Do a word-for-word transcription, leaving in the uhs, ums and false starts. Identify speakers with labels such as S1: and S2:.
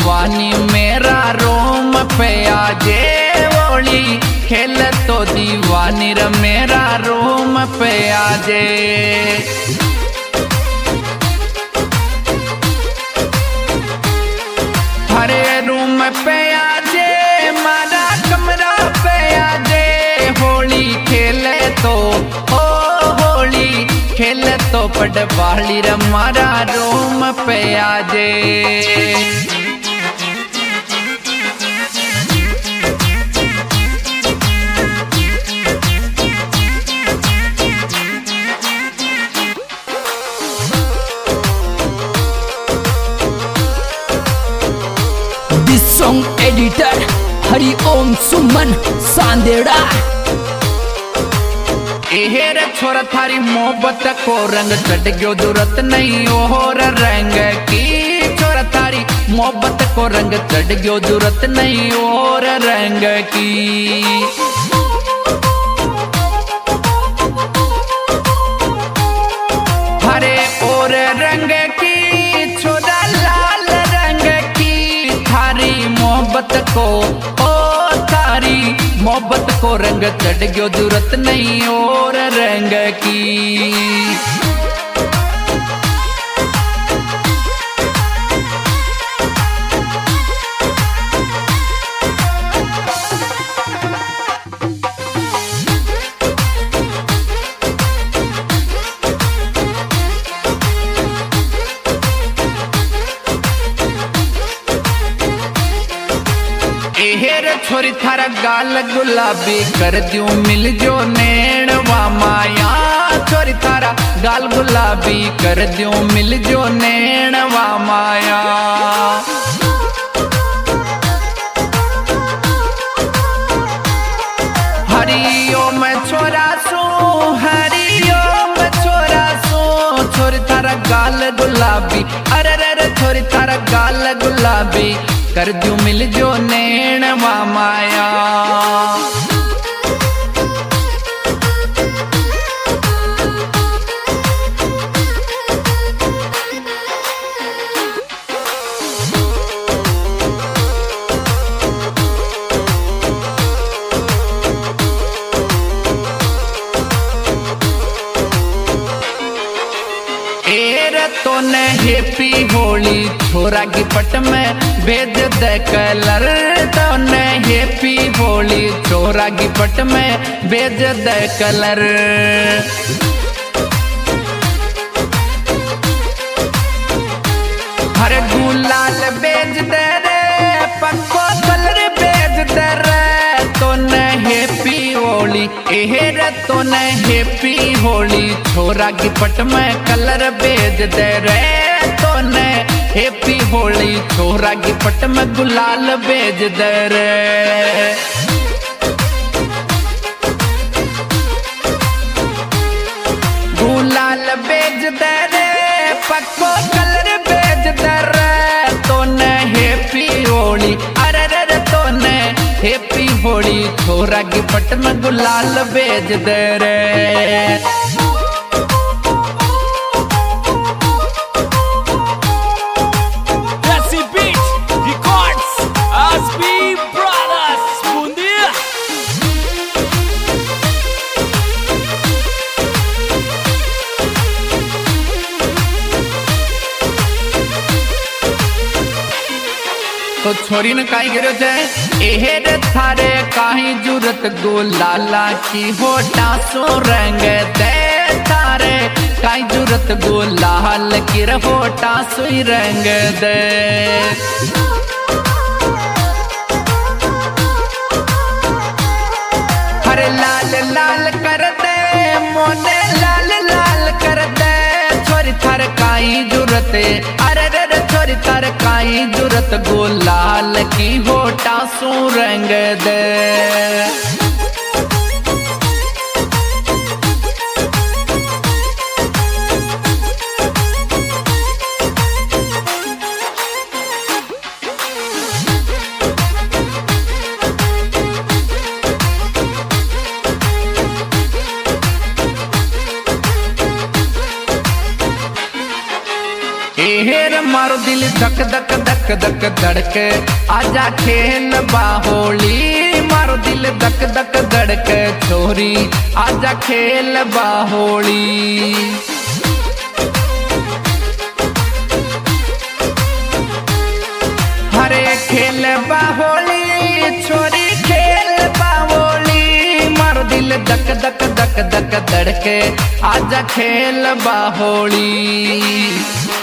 S1: दीवानी मेरा रोम पे आजे, होली खेले तो दीवानी रे मेरा रोम पे आजे। हरे रूम पे आजे, मारा कमरा पे आजे, होली खेले तो ओ होली खेले तो पटवाली रे मारा रूम पे आजे।
S2: Song editor Hari Om Suman Sanderha.
S1: एहेर छोरा थारी मोहब्बत को रंग चढ़ गयो, जरूरत नहीं और रंग की। छोरा थारी मोहब्बत को रंग चढ़ गयो, जरूरत नहीं और रंग की। हरे और रंग की छोरा लाल रंग की, थारी मोहब्बत को ओ थारी मोहब्बत को रंग चढ़ गयो, जरूरत नहीं और रंग की। एहेर छोरी थारा गाल गुलाबी कर दियो मिल जो नैणवा माया। छोरी थारा गाल गुलाबी कर दियो मिल जो नैणवा माया। हरिओम छोरा सो हरिओम छोरा सो, छोरी थारा गाल गुलाबी अरे रे छोरी थारा गाल गुलाबी कर दियो मिल जो नैणवा माया। तो न हैप्पी होली छोरा की पट में भेज दे कलर। तो न हैप्पी होली छोरा की पट में भेज दे कलर। हर गुलाल भेज दे रे पक्को कलर भेज दे रे। तो न हैप्पी होली एहेर तो न हैप्पी होली छोरा की पट में कलर भेज दे रे। तो न हैप्पी होली छोरा की पट में गुलाल भेज दे रे। गुलाल भेज दे रे पक्को कलर भेज दे रे। तो न हैप्पी होली अरे रे तो न हैप्पी होली छोरा की पट में गुलाल भेज दे रे। तो छोरी ने काई गिरो जाए एहेर थारे काई जरूरत गुलाला की होटा सो रंग दे। थारे काई जरूरत गुलाल की होटा सोई रंग दे। हरे लाल लाल कर दे मोने लाल लाल कर दे। छोरी थारे काई जरूरत अरे रे छोरी थारे काई जरूरत गुलाल की होटा सो रंग दे। एहर मारो दिल धक धक धक धक धड़के आजा खेल बाहोली मारो दिल धक धक धड़के छोरी आजा खेल बाहोली। हरे खेल बाहोली छोरी खेल बाहोली मारो दिल धक धक धक धक धड़के आजा खेल बाहोली।